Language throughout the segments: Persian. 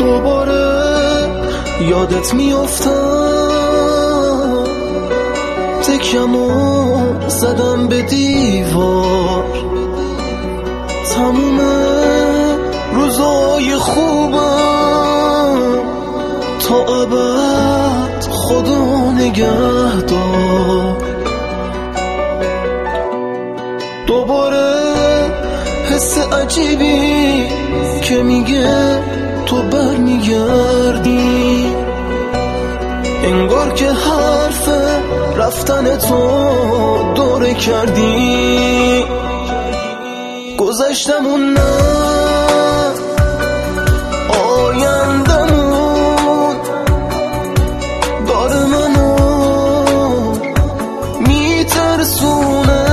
دوباره یادت میافتم، تکیمو زدم به دیوار، تموم روزای خوبم تا ابد خدا نگهدار. دوباره حس عجیبی که میگه تو برمیگردی، انگار که حرف رفتن تو دوره کردی. گذشتمون نه آیندمون داره منو میترسونه،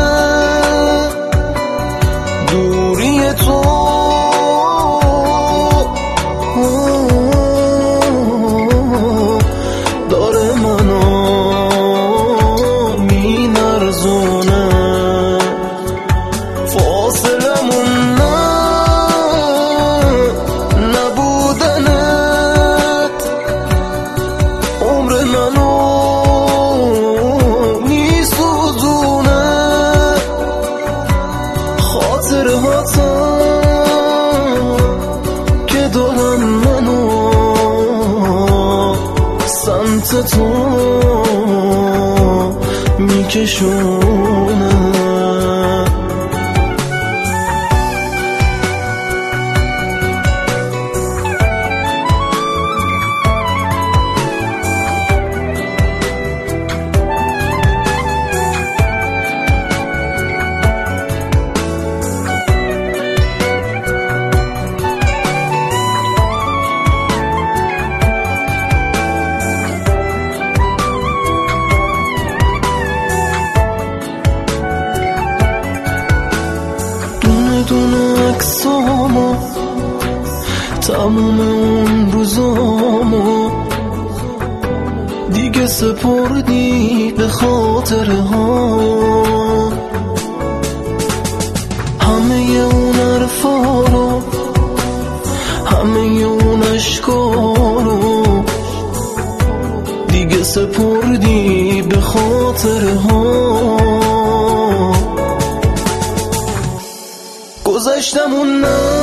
دوری تو داره منو مینرزونه. فاصلمون نبودنت عمر منو میسوزونه، خاطره هاتم که دارن منو سمت تو میکشونه. دونه عکسامو تموم اون روزامو دیگه سپردی به خاطره ها، همه اون حرفا رو، همه اون عشقا رو دیگه سپردی به خاطره ها. گذشتمون نه